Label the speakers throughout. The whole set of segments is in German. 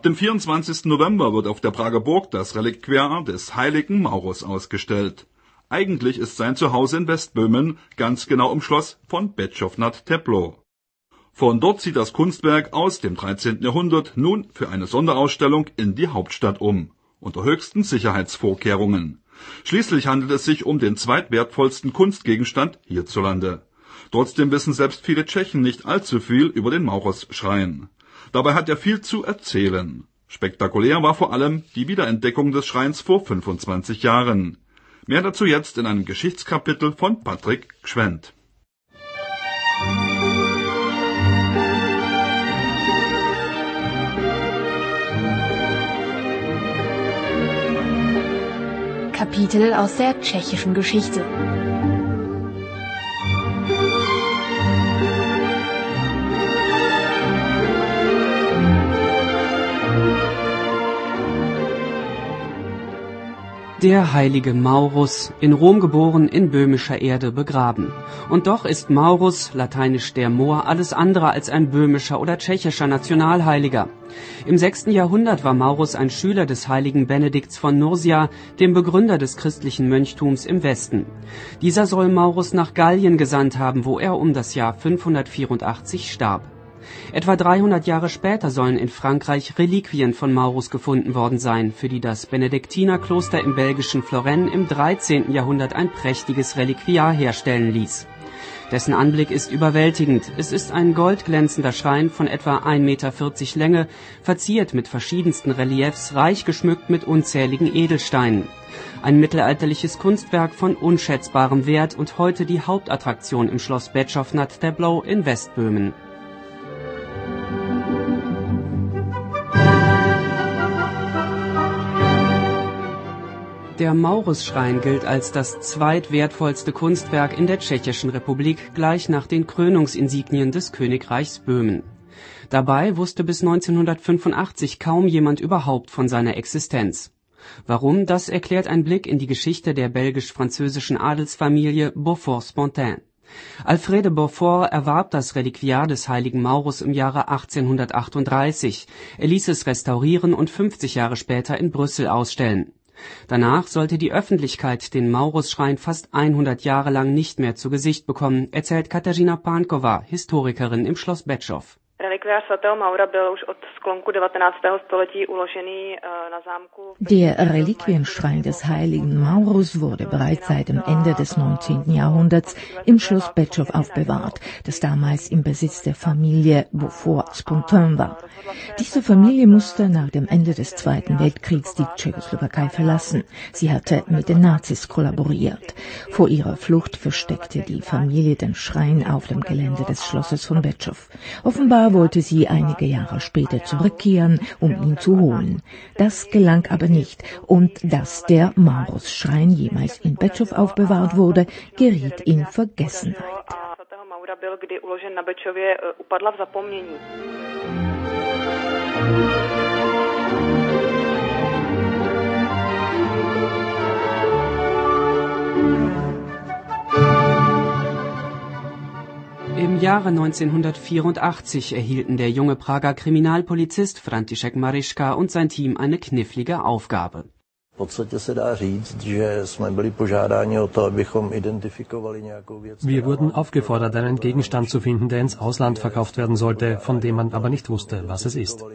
Speaker 1: dem 24. November wird auf der Prager Burg das Reliquar des heiligen Maurus ausgestellt. Eigentlich ist sein Zuhause in Westböhmen, ganz genau im Schloss von Bečov nad Teplo. Von dort zieht das Kunstwerk aus dem 13. Jahrhundert nun für eine Sonderausstellung in die Hauptstadt um, unter höchsten Sicherheitsvorkehrungen. Schließlich handelt es sich um den zweitwertvollsten Kunstgegenstand hierzulande. Trotzdem wissen selbst viele Tschechen nicht allzu viel über den Maurus-Schrein. Dabei hat er viel zu erzählen. Spektakulär war vor allem die Wiederentdeckung des Schreins vor 25 Jahren. Mehr dazu jetzt in einem Geschichtskapitel von Patrick Gschwend.
Speaker 2: Kapitel aus der tschechischen Geschichte.
Speaker 3: Der heilige Maurus, in Rom geboren, in böhmischer Erde begraben. Und doch ist Maurus, lateinisch der Moor, alles andere als ein böhmischer oder tschechischer Nationalheiliger. Im 6. Jahrhundert war Maurus ein Schüler des heiligen Benedikts von Nursia, dem Begründer des christlichen Mönchtums im Westen. Dieser soll Maurus nach Gallien gesandt haben, wo er um das Jahr 584 starb. Etwa 300 Jahre später sollen in Frankreich Reliquien von Maurus gefunden worden sein, für die das Benediktinerkloster im belgischen Florennes im 13. Jahrhundert ein prächtiges Reliquiar herstellen ließ. Dessen Anblick ist überwältigend. Es ist ein goldglänzender Schrein von etwa 1,40 Meter Länge, verziert mit verschiedensten Reliefs, reich geschmückt mit unzähligen Edelsteinen. Ein mittelalterliches Kunstwerk von unschätzbarem Wert und heute die Hauptattraktion im Schloss Bečov nad Teplo in Westböhmen. Der Maurusschrein gilt als das zweitwertvollste Kunstwerk in der Tschechischen Republik, gleich nach den Krönungsinsignien des Königreichs Böhmen. Dabei wusste bis 1985 kaum jemand überhaupt von seiner Existenz. Warum, das erklärt ein Blick in die Geschichte der belgisch-französischen Adelsfamilie Beaufort-Spontin. Alfred de Beaufort erwarb das Reliquiar des heiligen Maurus im Jahre 1838. Er ließ es restaurieren und 50 Jahre später in Brüssel ausstellen. Danach sollte die Öffentlichkeit den Maurusschrein fast 100 Jahre lang nicht mehr zu Gesicht bekommen, erzählt Kateřina Pánkova, Historikerin im Schloss Bečov.
Speaker 4: Der Reliquienschrein des heiligen Maurus wurde bereits seit dem Ende des 19. Jahrhunderts im Schloss Bečov aufbewahrt, das damals im Besitz der Familie Beaufort-Spontin war. Diese Familie musste nach dem Ende des Zweiten Weltkriegs die Tschechoslowakei verlassen. Sie hatte mit den Nazis kollaboriert. Vor ihrer Flucht versteckte die Familie den Schrein auf dem Gelände des Schlosses von Bečov. Offenbar wollte sie einige Jahre später zurückkehren, um ihn zu holen. Das gelang aber nicht, und dass der Maurus-Schrein jemals in Bečov aufbewahrt wurde, geriet in Vergessenheit.
Speaker 3: Im Jahre 1984 erhielten der junge Prager Kriminalpolizist František Mariška und sein Team eine knifflige Aufgabe.
Speaker 5: Wir wurden aufgefordert, einen Gegenstand zu finden, der ins Ausland verkauft werden sollte, von dem man aber nicht wusste, was es ist.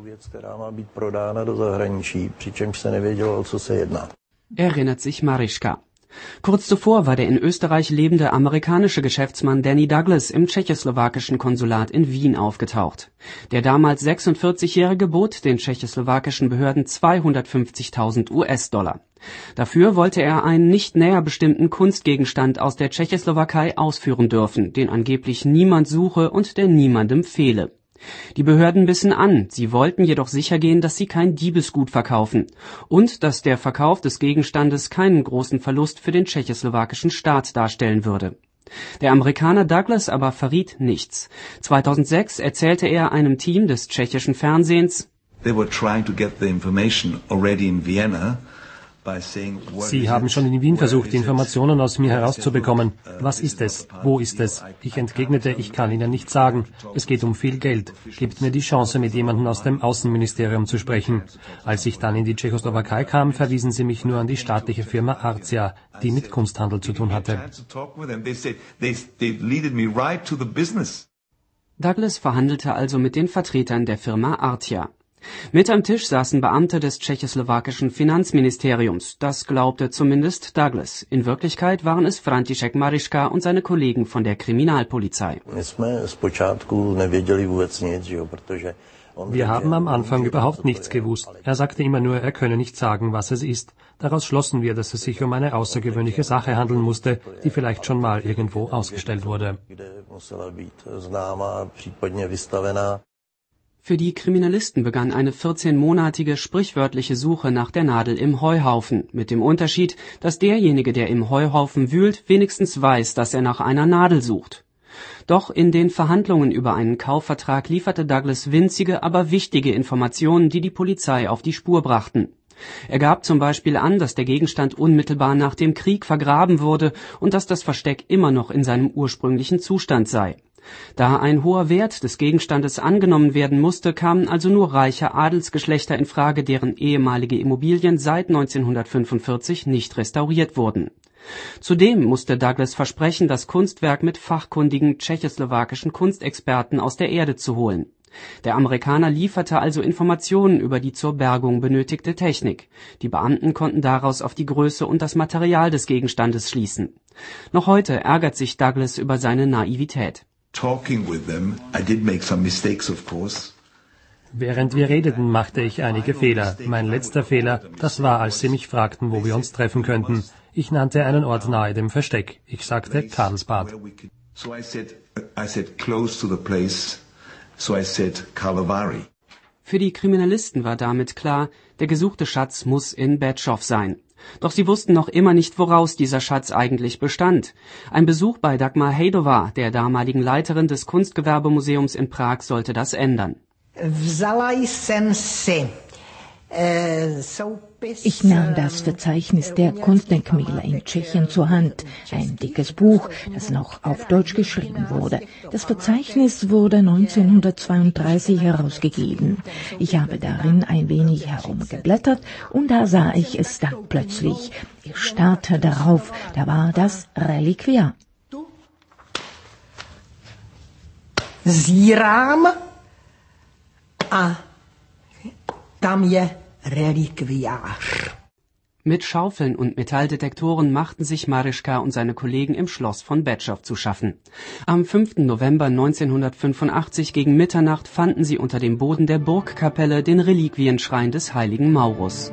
Speaker 3: Erinnert sich Mariška. Kurz zuvor war der in Österreich lebende amerikanische Geschäftsmann Danny Douglas im tschechoslowakischen Konsulat in Wien aufgetaucht. Der damals 46-Jährige bot den tschechoslowakischen Behörden 250.000 US-Dollar. Dafür wollte er einen nicht näher bestimmten Kunstgegenstand aus der Tschechoslowakei ausführen dürfen, den angeblich niemand suche und der niemandem fehle. Die Behörden bissen an, sie wollten jedoch sichergehen, dass sie kein Diebesgut verkaufen und dass der Verkauf des Gegenstandes keinen großen Verlust für den tschechoslowakischen Staat darstellen würde. Der Amerikaner Douglas aber verriet nichts. 2006 erzählte er einem Team des tschechischen Fernsehens:
Speaker 6: They were trying to get the information already in Vienna.
Speaker 5: Sie haben schon in Wien versucht, Informationen aus mir herauszubekommen. Was ist es? Wo ist es? Ich entgegnete, ich kann Ihnen nicht sagen. Es geht um viel Geld. Gebt mir die Chance, mit jemandem aus dem Außenministerium zu sprechen. Als ich dann in die Tschechoslowakei kam, verwiesen sie mich nur an die staatliche Firma Arcia, die mit Kunsthandel zu tun hatte.
Speaker 3: Douglas verhandelte also mit den Vertretern der Firma Arcia. Mit am Tisch saßen Beamte des tschechoslowakischen Finanzministeriums, das glaubte zumindest Douglas. In Wirklichkeit waren es František Mariška und seine Kollegen von der Kriminalpolizei.
Speaker 5: Wir haben am Anfang überhaupt nichts gewusst. Er sagte immer nur, er könne nicht sagen, was es ist. Daraus schlossen wir, dass es sich um eine außergewöhnliche Sache handeln musste, die vielleicht schon mal irgendwo ausgestellt wurde.
Speaker 3: Für die Kriminalisten begann eine 14-monatige sprichwörtliche Suche nach der Nadel im Heuhaufen, mit dem Unterschied, dass derjenige, der im Heuhaufen wühlt, wenigstens weiß, dass er nach einer Nadel sucht. Doch in den Verhandlungen über einen Kaufvertrag lieferte Douglas winzige, aber wichtige Informationen, die die Polizei auf die Spur brachten. Er gab zum Beispiel an, dass der Gegenstand unmittelbar nach dem Krieg vergraben wurde und dass das Versteck immer noch in seinem ursprünglichen Zustand sei. Da ein hoher Wert des Gegenstandes angenommen werden musste, kamen also nur reiche Adelsgeschlechter in Frage, deren ehemalige Immobilien seit 1945 nicht restauriert wurden. Zudem musste Douglas versprechen, das Kunstwerk mit fachkundigen tschechoslowakischen Kunstexperten aus der Erde zu holen. Der Amerikaner lieferte also Informationen über die zur Bergung benötigte Technik. Die Beamten konnten daraus auf die Größe und das Material des Gegenstandes schließen. Noch heute ärgert sich Douglas über seine Naivität.
Speaker 5: Während wir redeten, machte ich einige Fehler. Mein letzter Fehler, das war, als sie mich fragten, wo wir uns treffen könnten. Ich nannte einen Ort nahe dem Versteck. Ich sagte Karlsbad.
Speaker 3: Für die Kriminalisten war damit klar, der gesuchte Schatz muss in Bečov sein. Doch sie wussten noch immer nicht, woraus dieser Schatz eigentlich bestand. Ein Besuch bei Dagmar Hejdová, der damaligen Leiterin des Kunstgewerbemuseums in Prag, sollte das ändern.
Speaker 4: Ich nahm das Verzeichnis der Kunstdenkmäler in Tschechien zur Hand, ein dickes Buch, das noch auf Deutsch geschrieben wurde. Das Verzeichnis wurde 1932 herausgegeben. Ich habe darin ein wenig herumgeblättert und da sah ich es dann plötzlich. Ich starrte darauf, da war das Reliquiar.
Speaker 6: Zírám a tam je Reliquiar.
Speaker 3: Mit Schaufeln und Metalldetektoren machten sich Mariška und seine Kollegen im Schloss von Bečov zu schaffen. Am 5. November 1985 gegen Mitternacht fanden sie unter dem Boden der Burgkapelle den Reliquienschrein des heiligen Maurus.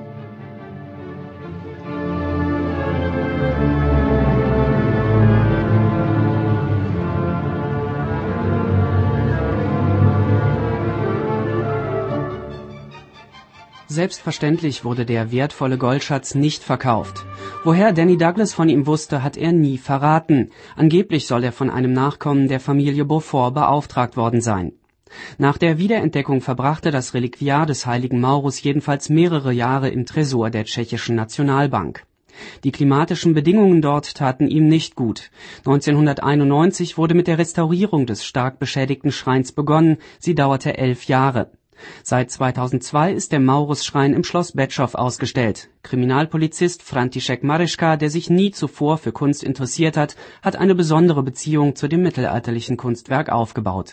Speaker 3: Selbstverständlich wurde der wertvolle Goldschatz nicht verkauft. Woher Danny Douglas von ihm wusste, hat er nie verraten. Angeblich soll er von einem Nachkommen der Familie Beaufort beauftragt worden sein. Nach der Wiederentdeckung verbrachte das Reliquiar des heiligen Maurus jedenfalls mehrere Jahre im Tresor der tschechischen Nationalbank. Die klimatischen Bedingungen dort taten ihm nicht gut. 1991 wurde mit der Restaurierung des stark beschädigten Schreins begonnen. Sie dauerte 11 Jahre. Seit 2002 ist der Maurus-Schrein im Schloss Bečov ausgestellt. Kriminalpolizist František Mariška, der sich nie zuvor für Kunst interessiert hat, hat eine besondere Beziehung zu dem mittelalterlichen Kunstwerk aufgebaut.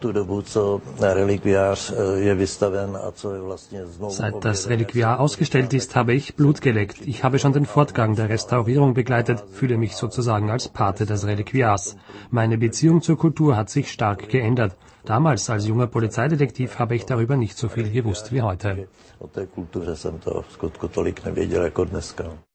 Speaker 5: Seit das Reliquiar ausgestellt ist, habe ich Blut geleckt. Ich habe schon den Fortgang der Restaurierung begleitet, fühle mich sozusagen als Pate des Reliquiars. Meine Beziehung zur Kultur hat sich stark geändert. Damals als junger Polizeidetektiv habe ich darüber nicht so viel gewusst wie heute.